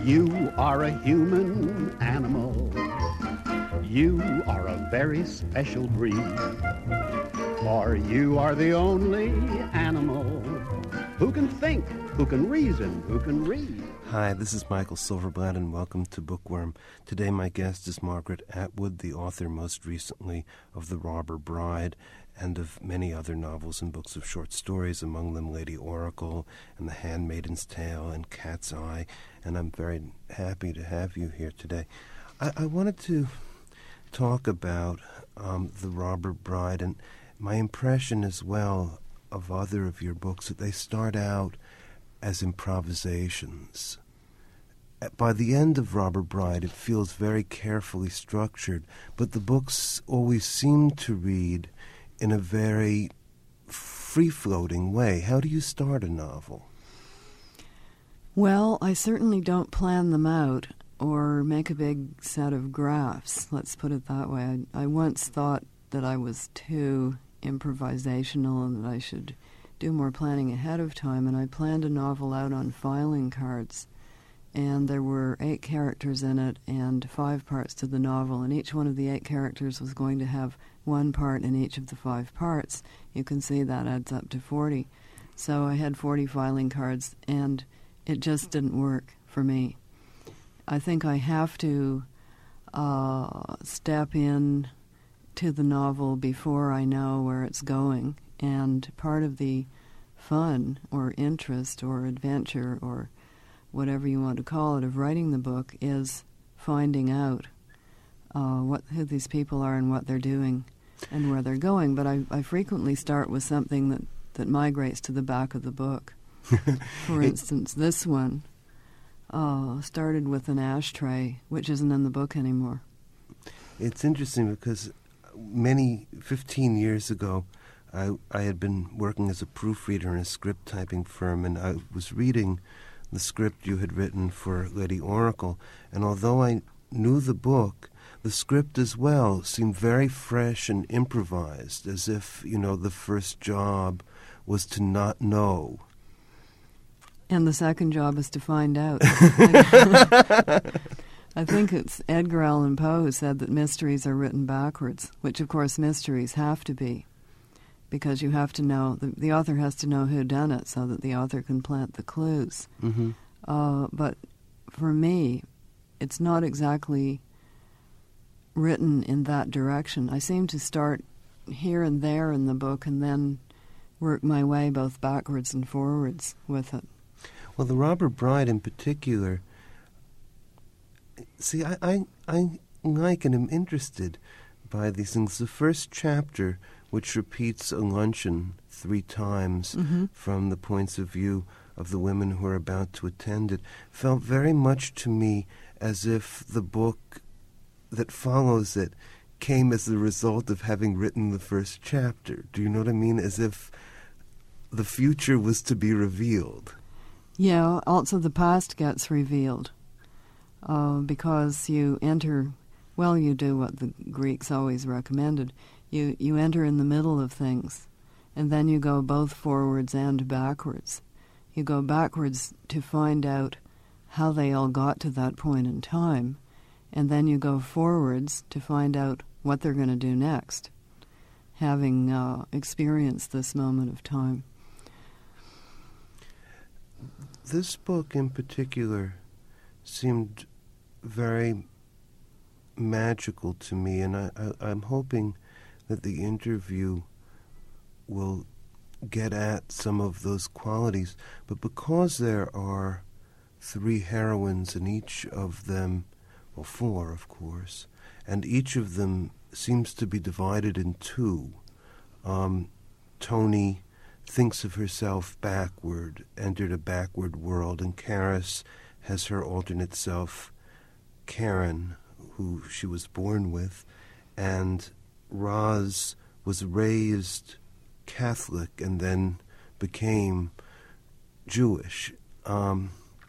You are a human animal. You are a very special breed. For you are the only animal who can think, who can reason, who can read. Hi, this is Michael Silverblatt, and welcome to Bookworm. Today my guest is Margaret Atwood, the author most recently of The Robber Bride and of many other novels and books of short stories, among them Lady Oracle and The Handmaid's Tale and Cat's Eye, and I'm very happy to have you here today. I wanted to talk about The Robber Bride, and my impression as well of other of your books that they start out as improvisations. By the end of Robber Bride, it feels very carefully structured, but the books always seem to read in a very free-floating way. How do you start a novel? Well, I certainly don't plan them out or make a big set of graphs, let's put it that way. I once thought that I was too improvisational and that I should do more planning ahead of time, and I planned a novel out on filing cards. And there were 8 characters in it and 5 parts to the novel, and each one of the 8 characters was going to have 1 part in each of the 5 parts. You can see that adds up to 40. So I had 40 filing cards, and it just didn't work for me. I think I have to step in to the novel before I know where it's going, and part of the fun or interest or adventure or whatever you want to call it of writing the book is finding out who these people are and what they're doing and where they're going. But I frequently start with something that migrates to the back of the book. For instance, this one started with an ashtray, which isn't in the book anymore. It's interesting because 15 years ago, I had been working as a proofreader in a script typing firm, and I was reading the script you had written for Lady Oracle, and although I knew the book, the script as well seemed very fresh and improvised, as if, the first job was to not know. And the second job is to find out. I think it's Edgar Allan Poe who said that mysteries are written backwards, which of course mysteries have to be, because you have to know, the author has to know who done it so that the author can plant the clues. Mm-hmm. But for me, it's not exactly written in that direction. I seem to start here and there in the book and then work my way both backwards and forwards with it. Well, The Robber Bride in particular, see, I like and am interested by these things. The first chapter, which repeats a luncheon 3 times from the points of view of the women who are about to attend it, felt very much to me as if the book that follows it came as the result of having written the first chapter. Do you know what I mean? As if the future was to be revealed. Yeah, also the past gets revealed because you enter, well, you do what the Greeks always recommended. You enter in the middle of things, and then you go both forwards and backwards. You go backwards to find out how they all got to that point in time, and then you go forwards to find out what they're going to do next, having experienced this moment of time. This book in particular seemed very magical to me, and I'm hoping that the interview will get at some of those qualities. But because there are 3 heroines, and each of them, well, 4, of course, and each of them seems to be divided in 2. Tony thinks of herself backward, entered a backward world, and Karis has her alternate self, Karen, who she was born with, and Roz was raised Catholic and then became Jewish. I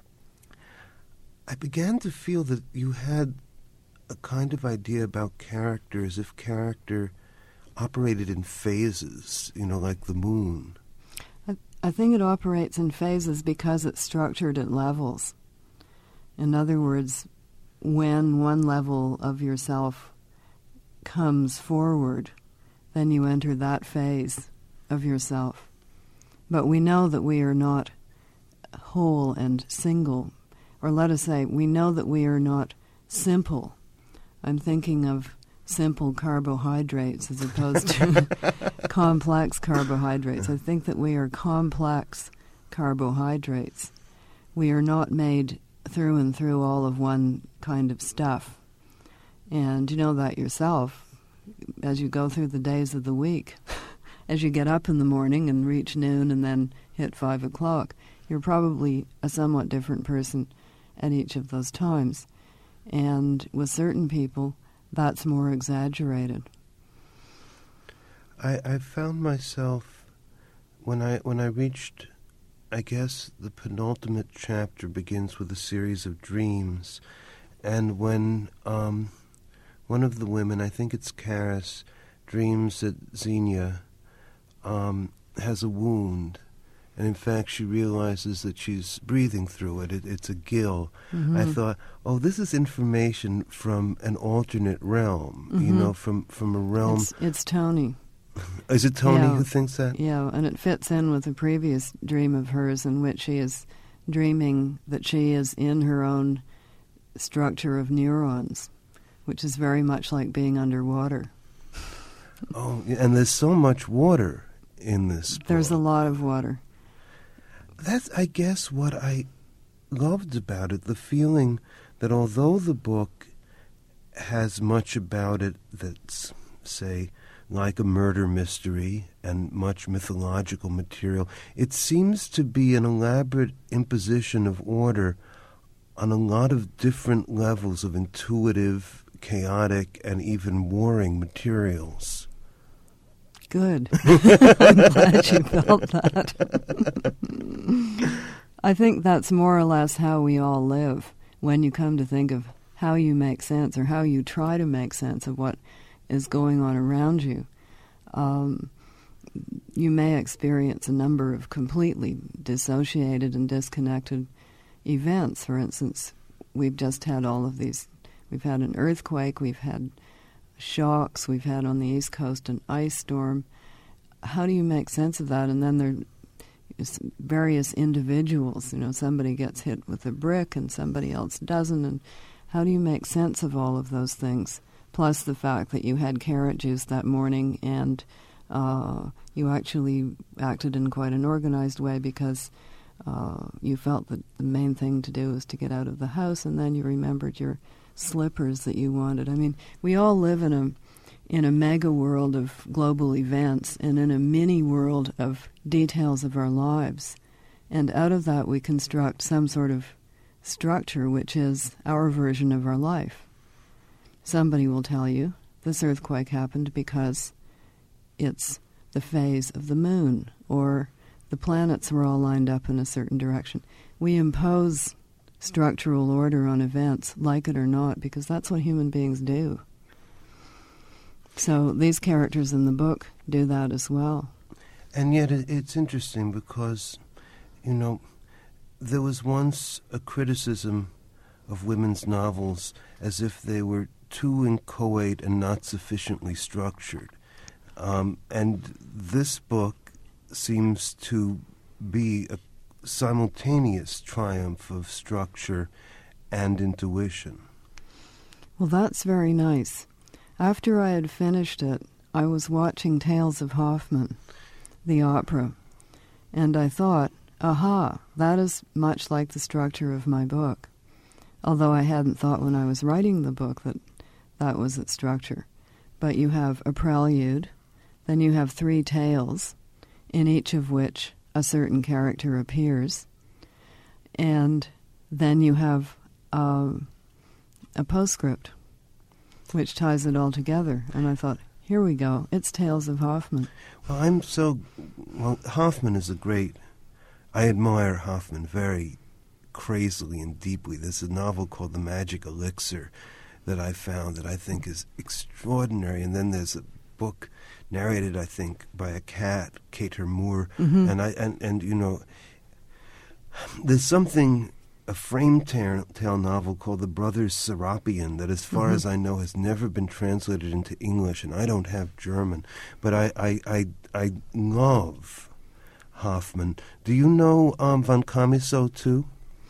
began to feel that you had a kind of idea about character as if character operated in phases, like the moon. I think it operates in phases because it's structured at levels. In other words, when one level of yourself comes forward, then you enter that phase of yourself. But we know that we are not whole and single, or let us say, we know that we are not simple. I'm thinking of simple carbohydrates as opposed to complex carbohydrates. I think that we are complex carbohydrates. We are not made through and through all of one kind of stuff. And you know that yourself as you go through the days of the week. As you get up in the morning and reach noon and then hit 5 o'clock, you're probably a somewhat different person at each of those times. And with certain people, that's more exaggerated. I found myself, when I reached, I guess, the penultimate chapter begins with a series of dreams. And when one of the women, I think it's Karis, dreams that Xenia has a wound. And in fact, she realizes that she's breathing through it. It's a gill. Mm-hmm. I thought, oh, this is information from an alternate realm, mm-hmm. From a realm. It's Tony. Is it Tony who thinks that? Yeah, and it fits in with a previous dream of hers in which she is dreaming that she is in her own structure of neurons, which is very much like being underwater. Oh, and there's so much water in this book. There's a lot of water. That's, I guess, what I loved about it, the feeling that although the book has much about it that's, say, like a murder mystery and much mythological material, it seems to be an elaborate imposition of order on a lot of different levels of intuitive, chaotic, and even warring materials. Good. I'm glad you felt that. I think that's more or less how we all live when you come to think of how you make sense or how you try to make sense of what is going on around you. You may experience a number of completely dissociated and disconnected events. For instance, we've just had all of these. We've had an earthquake, we've had shocks, we've had on the East Coast an ice storm. How do you make sense of that? And then there are various individuals. Somebody gets hit with a brick and somebody else doesn't. And how do you make sense of all of those things? Plus the fact that you had carrot juice that morning and you actually acted in quite an organized way because you felt that the main thing to do was to get out of the house, and then you remembered your slippers that you wanted. I mean, we all live in a mega world of global events and in a mini world of details of our lives. And out of that we construct some sort of structure which is our version of our life. Somebody will tell you this earthquake happened because it's the phase of the moon, or the planets were all lined up in a certain direction. We impose structural order on events, like it or not, because that's what human beings do. So these characters in the book do that as well. And yet it's interesting because, there was once a criticism of women's novels as if they were too inchoate and not sufficiently structured. And this book seems to be a simultaneous triumph of structure and intuition. Well, that's very nice. After I had finished it, I was watching Tales of Hoffmann, the opera, and I thought, aha, that is much like the structure of my book. Although I hadn't thought when I was writing the book that that was its structure. But you have a prelude, then you have 3 tales, in each of which a certain character appears, and then you have a postscript, which ties it all together. And I thought, here we go, it's Tales of Hoffmann. Well, Hoffmann is a great... I admire Hoffmann very crazily and deeply. There's a novel called The Magic Elixir that I found that I think is extraordinary. And then there's a book narrated, I think, by a cat, Kater Moore. Mm-hmm. And there's something a frame tale novel called The Brothers Serapion that, as far as I know, has never been translated into English, and I don't have German. But I love Hoffman. Do you know von Camiso, too?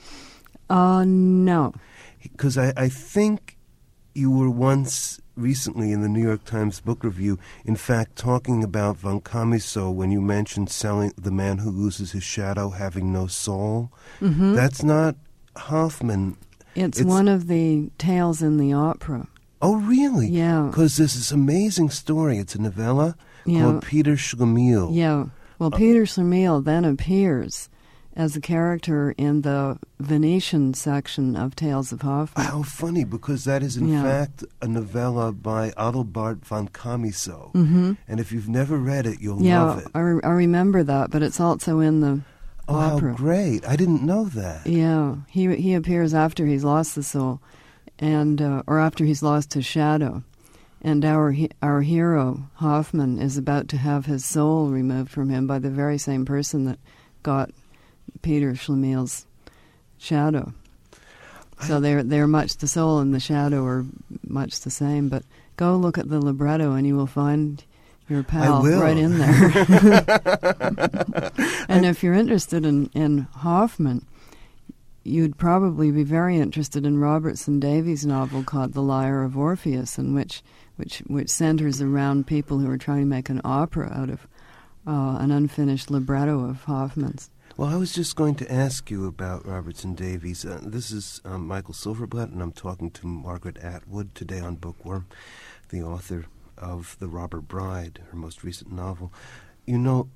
No. Because I think you were once recently in the New York Times Book Review, in fact, talking about von Camiso when you mentioned selling The Man Who Loses His Shadow having no soul. Mm-hmm. That's not Hoffman. It's one of the tales in the opera. Oh, really? Yeah. Because there's this amazing story. It's a novella called Peter Schlemiel. Yeah. Well, Peter Schlemiel then appears as a character in the Venetian section of Tales of Hoffman. How funny, because that is in fact a novella by Adelbert von Camiso. Mm-hmm. And if you've never read it, you'll love it. I remember that, but it's also in the opera. How great. I didn't know that. Yeah. He appears after he's lost the soul, and or after he's lost his shadow. And our hero, Hoffman, is about to have his soul removed from him by the very same person that got Peter Schlemiel's shadow. So they're much, the soul and the shadow are much the same. But go look at the libretto and you will find your pal right in there. And if you're interested in Hoffman, you'd probably be very interested in Robertson Davies' novel called The Lyre of Orpheus, in which centers around people who are trying to make an opera out of an unfinished libretto of Hoffman's. Well, I was just going to ask you about Robertson Davies. This is Michael Silverblatt, and I'm talking to Margaret Atwood today on Bookworm, the author of The Robber Bride, her most recent novel. You know,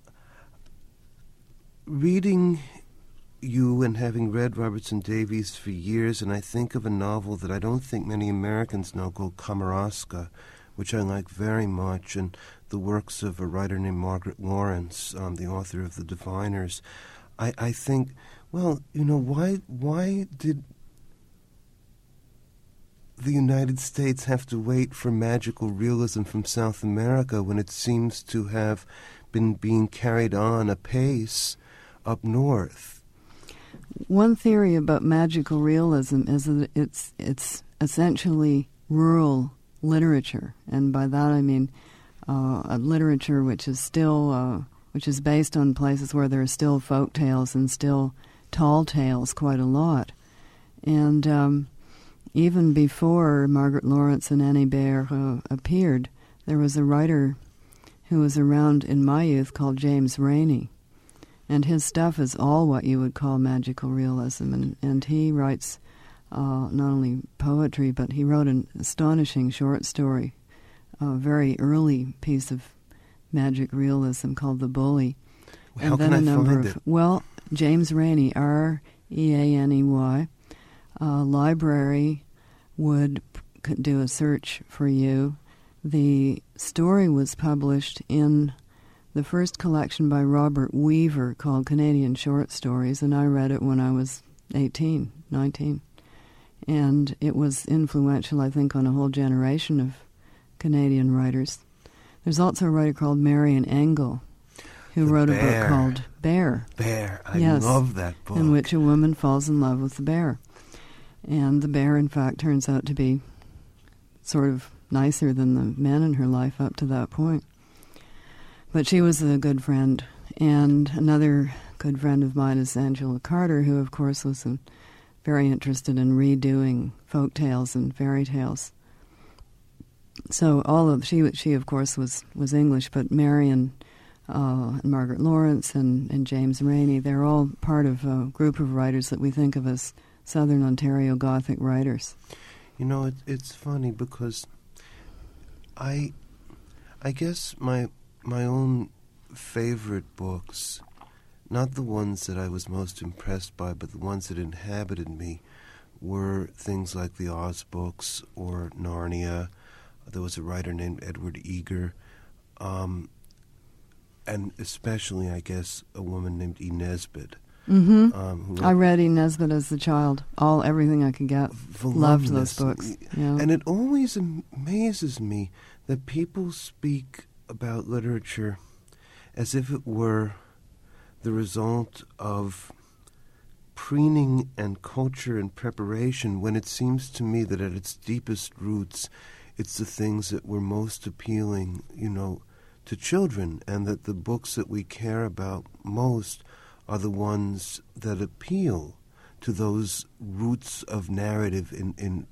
reading you and having read Robertson Davies for years, and I think of a novel that I don't think many Americans know called Kamarowska, which I like very much, and the works of a writer named Margaret Lawrence, the author of The Diviners. I think, well, you know, why did the United States have to wait for magical realism from South America when it seems to have been being carried on apace up north? One theory about magical realism is that it's essentially rural literature, and by that I mean a literature which is still which is based on places where there are still folk tales and still tall tales quite a lot. And even before Margaret Lawrence and Annie Baer appeared, there was a writer who was around in my youth called James Rainey. And his stuff is all what you would call magical realism. And he writes not only poetry, but he wrote an astonishing short story, a very early piece of magic realism called The Bully. How can I find it? Well, James Rainey, R-E-A-N-E-Y, library would do a search for you. The story was published in the first collection by Robert Weaver called Canadian Short Stories, and I read it when I was 18, 19. And it was influential, I think, on a whole generation of Canadian writers. There's also a writer called Marian Engel who wrote a book called Bear. Bear. I love that book. In which a woman falls in love with the bear. And the bear, in fact, turns out to be sort of nicer than the men in her life up to that point. But she was a good friend. And another good friend of mine is Angela Carter, who, of course, was very interested in redoing folk tales and fairy tales. So she of course was English, but Marian and Margaret Lawrence and James Rainey, they're all part of a group of writers that we think of as Southern Ontario Gothic writers. You know, it's funny because I guess my own favorite books, not the ones that I was most impressed by, but the ones that inhabited me, were things like the Oz books or Narnia. There was a writer named Edward Eager, and especially, I guess, a woman named E. Nesbit. Mm-hmm. I read E. Nesbit as a child. Everything I could get. Loved those books. Yeah. And it always amazes me that people speak about literature as if it were the result of preening and culture and preparation when it seems to me that at its deepest roots it's the things that were most appealing, to children, and that the books that we care about most are the ones that appeal to those roots of narrative in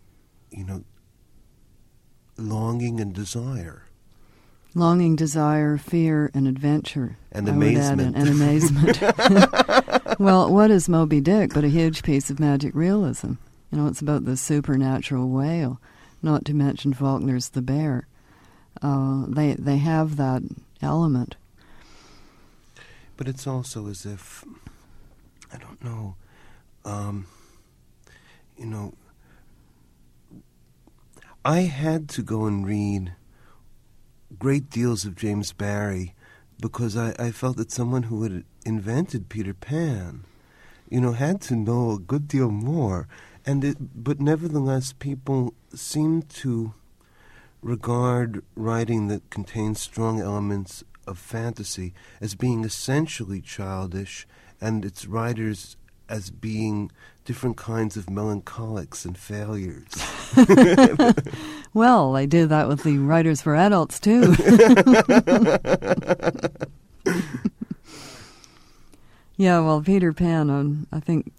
longing and desire. Longing, desire, fear, and adventure. And amazement. And amazement. Well, what is Moby Dick but a huge piece of magic realism? It's about the supernatural whale, not to mention Faulkner's The Bear. They have that element. But it's also as if, I don't know, I had to go and read great deals of James Barrie because I felt that someone who had invented Peter Pan, had to know a good deal more. But nevertheless, people seem to regard writing that contains strong elements of fantasy as being essentially childish, and its writers as being different kinds of melancholics and failures. Well, I do that with the writers for adults too. Yeah, well, Peter Pan, I think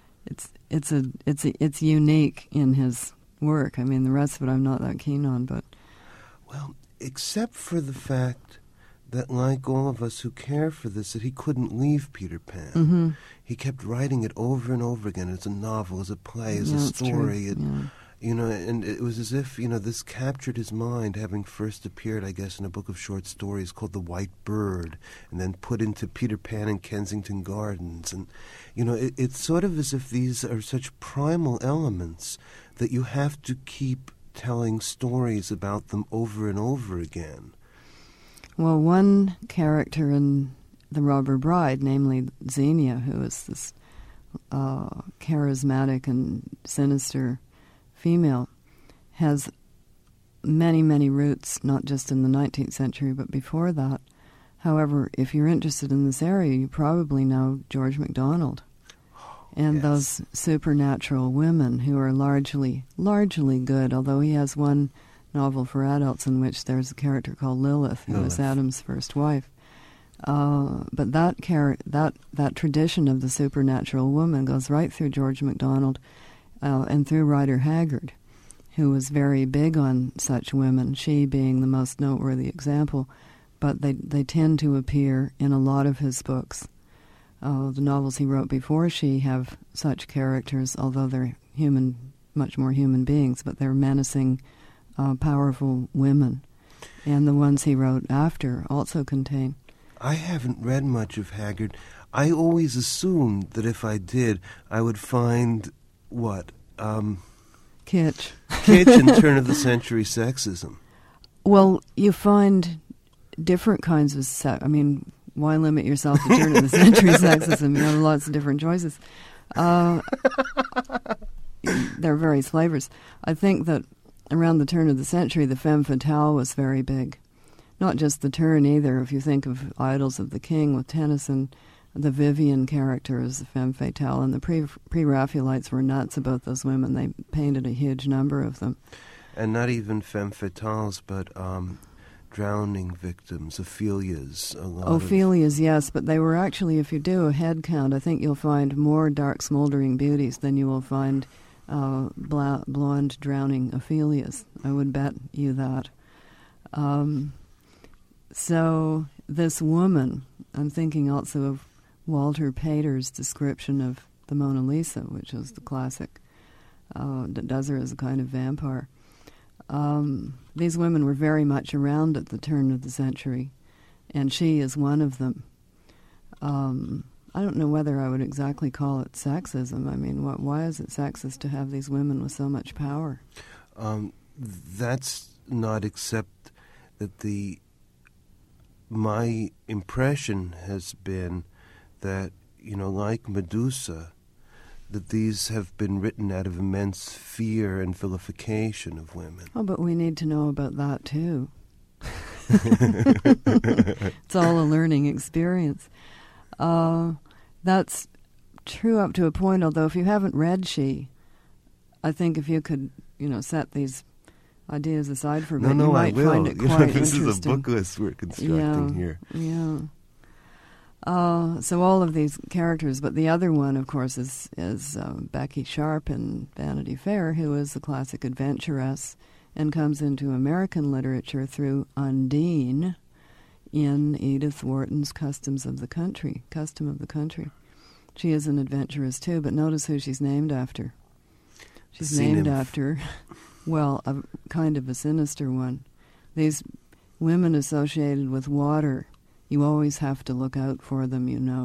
it's unique in his work. I mean, the rest of it I'm not that keen on, but well, except for the fact that, like all of us who care for this, that he couldn't leave Peter Pan. Mm-hmm. He kept writing it over and over again as a novel, as a play, as a story. And it was as if, this captured his mind, having first appeared, I guess, in a book of short stories called The White Bird, and then put into Peter Pan in Kensington Gardens. And, it's sort of as if these are such primal elements that you have to keep telling stories about them over and over again. Well, one character in The Robber Bride, namely Xenia, who is this charismatic and sinister female, has many, many roots, not just in the 19th century, but before that. However, if you're interested in this area, you probably know George MacDonald and those supernatural women who are largely good, although he has one novel for adults in which there's a character called Lilith, who is Adam's first wife. But that tradition of the supernatural woman goes right through George MacDonald and through Rider Haggard, who was very big on such women, she being the most noteworthy example. But they tend to appear in a lot of his books. The novels he wrote before she have such characters, although they're much more human beings, but they're menacing, powerful women. And the ones he wrote after also contain. I haven't read much of Haggard. I always assumed that if I did, I would find, what? Kitsch. Kitsch and turn-of-the-century sexism. Well, you find different kinds of why limit yourself to turn-of-the-century sexism? You have lots of different choices. There are various flavors. I think that around the turn of the century, the femme fatale was very big. Not just the turn either. If you think of Idols of the King with Tennyson, the Vivian character is the femme fatale, and the pre-Raphaelites were nuts about those women. They painted a huge number of them. And not even femme fatales, but drowning victims, Ophelias. Ophelias, yes, but they were actually, if you do a head count, I think you'll find more dark smoldering beauties than you will find blonde drowning Ophelias. I would bet you that. So this woman, I'm thinking also of Walter Pater's description of the Mona Lisa, which is the classic, that does her as a kind of vampire. These women were very much around at the turn of the century, and she is one of them. I don't know whether I would exactly call it sexism. I mean, why is it sexist to have these women with so much power? That's not, except that my impression has been that, like Medusa, that these have been written out of immense fear and vilification of women. Oh, but we need to know about that, too. It's all a learning experience. That's true up to a point, although if you haven't read She, I think if you could, set these ideas aside for a bit, you might find it quite this interesting. Is a book list we're constructing here. Yeah. So all of these characters, but the other one, of course, is Becky Sharp in Vanity Fair, who is a classic adventuress and comes into American literature through Undine in Edith Wharton's Custom of the Country. She is an adventuress, too, but notice who she's named after. She's named after, well, a kind of a sinister one. These women associated with water, you always have to look out for them,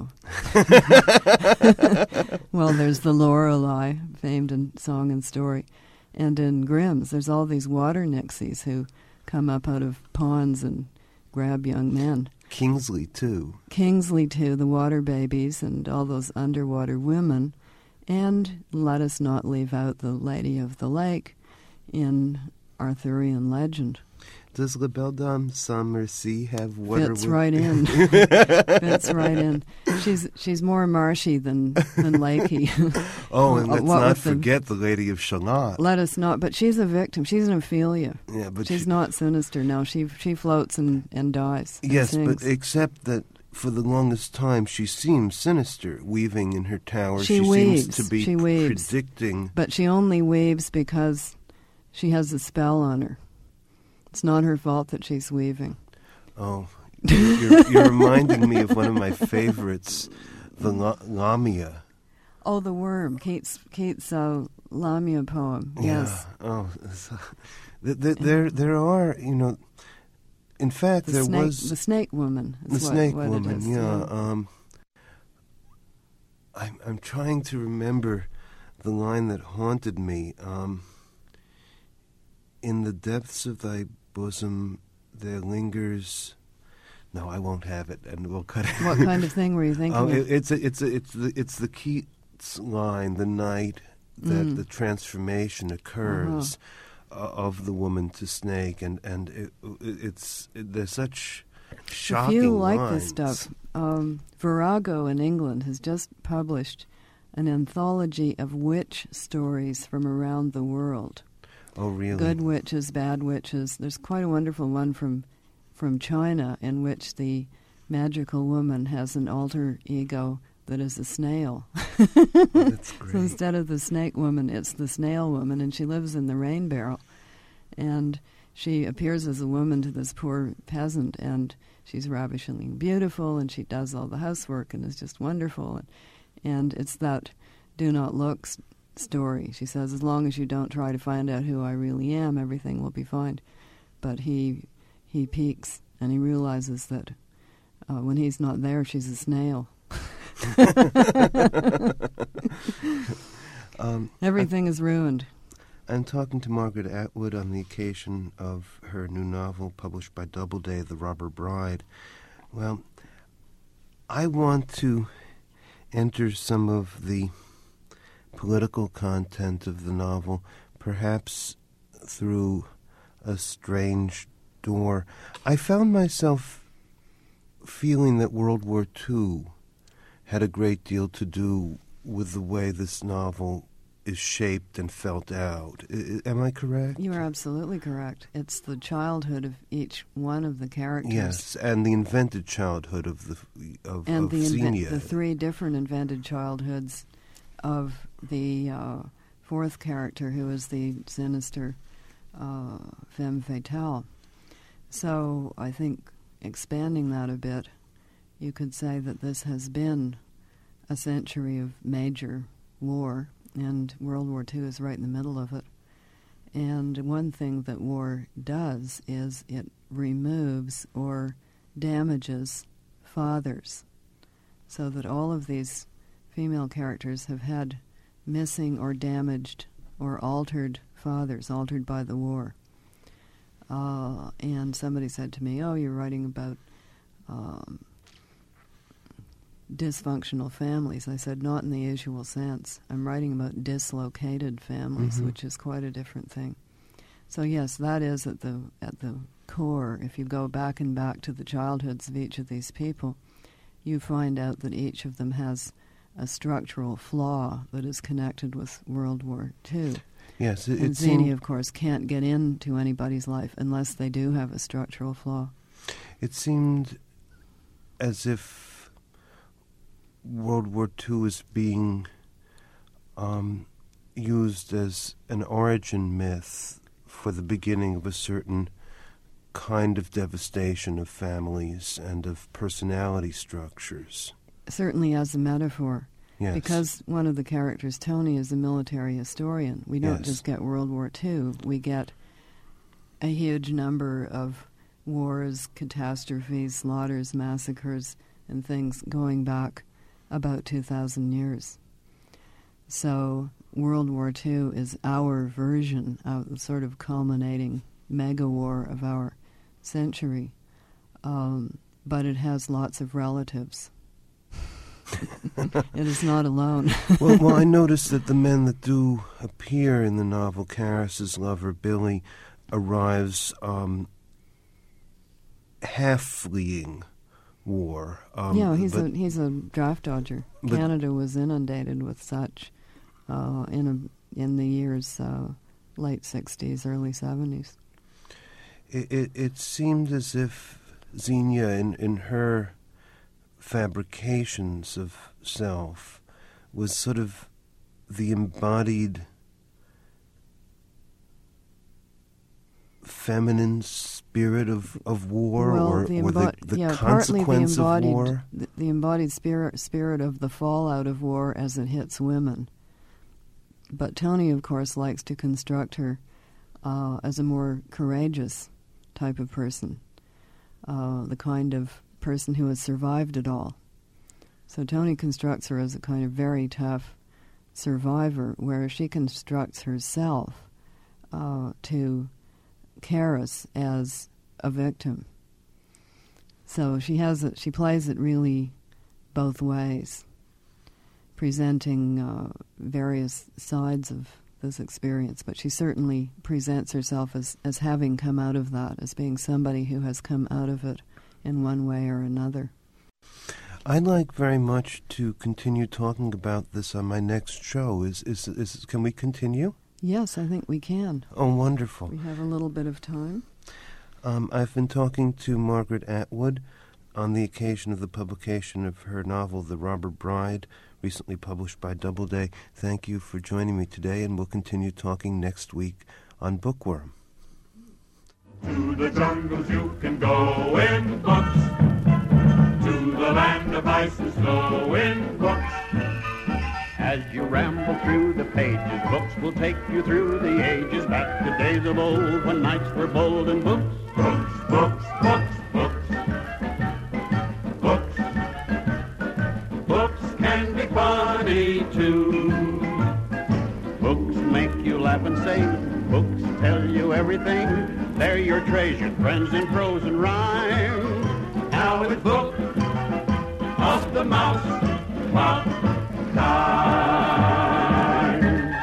Well, there's the Lorelei, famed in song and story. And in Grimm's, there's all these water nixies who come up out of ponds and grab young men. Kingsley, too, the water babies and all those underwater women. And let us not leave out the Lady of the Lake in Arthurian legend. Does La Belle Dame Sans Merci have water? Fits right in. Fits right in. She's more marshy than lakey. Oh, and let's not forget the Lady of Shalott. Let us not. But she's a victim. She's an Ophelia. Yeah, but she's not sinister. No, she floats and dies. Yes, but except that for the longest time she seems sinister, weaving in her tower. She weaves. Seems to be predicting. But she only weaves because she has a spell on her. It's not her fault that she's weaving. Oh, you're reminding me of one of my favorites, the Lamia. Oh, the worm, Keats' Lamia poem. Yeah. Yes. Oh, there are, in fact, was the snake woman. The snake woman. It is. Yeah. I'm trying to remember the line that haunted me. In the depths of thy bosom there lingers. No, I won't have it, and we'll cut it. What kind of thing were you thinking? Oh, it's the Keats line, the night that the transformation occurs of the woman to snake, and there's such shocking If you like lines. this stuff, Virago in England has just published an anthology of witch stories from around the world. Oh, really? Good witches, bad witches. There's quite a wonderful one from China in which the magical woman has an alter ego that is a snail. Oh, that's great. So instead of the snake woman, it's the snail woman, and she lives in the rain barrel. And she appears as a woman to this poor peasant, and she's ravishingly beautiful, and she does all the housework and is just wonderful. And it's that do not look story. She says, as long as you don't try to find out who I really am, everything will be fine. But he peeks, and he realizes that when he's not there, she's a snail. Everything is ruined. I'm talking to Margaret Atwood on the occasion of her new novel published by Doubleday, The Robber Bride. Well, I want to enter some of the political content of the novel, perhaps through a strange door. I found myself feeling that World War II had a great deal to do with the way this novel is shaped and felt out. Am I correct? You are absolutely correct. It's the childhood of each one of the characters. Yes, and the invented childhood of Xenia. The three different invented childhoods of the fourth character, who is the sinister femme fatale. So I think expanding that a bit, you could say that this has been a century of major war, and World War II is right in the middle of it. And one thing that war does is it removes or damages fathers, so that all of these female characters have had missing or damaged or altered fathers, altered by the war. And somebody said to me, oh, you're writing about dysfunctional families. I said, not in the usual sense. I'm writing about dislocated families, which is quite a different thing. So yes, that is at the core. If you go back to the childhoods of each of these people, you find out that each of them has a structural flaw that is connected with World War II. Yes, and Xenia, of course, can't get into anybody's life unless they do have a structural flaw. It seemed as if World War II is being used as an origin myth for the beginning of a certain kind of devastation of families and of personality structures. Certainly as a metaphor. Yes. Because one of the characters, Tony, is a military historian. We don't just get World War II. We get a huge number of wars, catastrophes, slaughters, massacres, and things going back about 2,000 years. So World War II is our version of the sort of culminating mega-war of our century. But it has lots of relatives. It is not alone. well, I noticed that the men that do appear in the novel, Karis's lover, Billy, arrives half fleeing war. He's a draft dodger. Canada was inundated with such in the years late 60s, early 70s. It seemed as if Xenia, in her fabrications of self, was sort of the embodied feminine spirit of war, or the consequence of war. The embodied spirit of the fallout of war as it hits women. But Tony, of course, likes to construct her as a more courageous type of person, the kind of person who has survived it all. So Tony constructs her as a kind of very tough survivor, where she constructs herself to Karis as a victim. So she plays it really both ways, presenting various sides of this experience, but she certainly presents herself as having come out of that, as being somebody who has come out of it in one way or another. I'd like very much to continue talking about this on my next show. Can we continue? Yes, I think we can. Oh, wonderful. We have a little bit of time. I've been talking to Margaret Atwood on the occasion of the publication of her novel, The Robber Bride, recently published by Doubleday. Thank you for joining me today, and we'll continue talking next week on Bookworm. To the jungles you can go in books, to the land of ice and snow in books. As you ramble through the pages, books will take you through the ages, back to days of old when knights were bold, and books, books, books, books, books, books, books can be funny too. Books make you laugh and sing, books tell you everything. They're your treasured friends in prose and rhyme. Now it's Book of the Mouse Club time.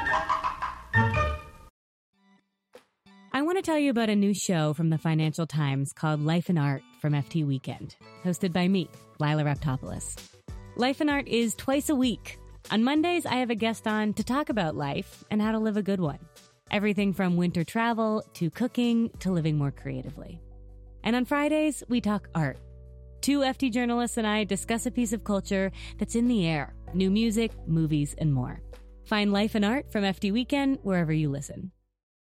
I want to tell you about a new show from the Financial Times called Life and Art from FT Weekend, hosted by me, Lila Raptopoulos. Life and Art is twice a week. On Mondays, I have a guest on to talk about life and how to live a good one. Everything from winter travel to cooking to living more creatively. And on Fridays, we talk art. 2 FT journalists and I discuss a piece of culture that's in the air, new music, movies, and more. Find Life and Art from FT Weekend wherever you listen.